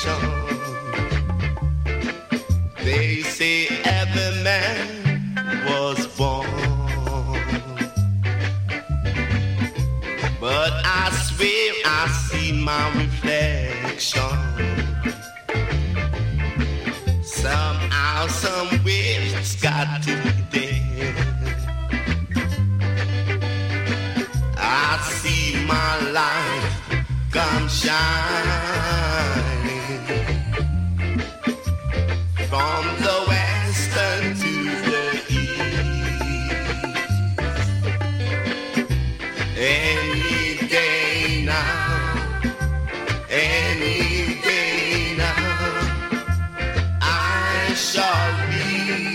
They say every man was born, but I swear I see my reflection. Somehow, somewhere, it's got to be there. I see my life come shining from the western to the east. Any day now, any day now, I shall be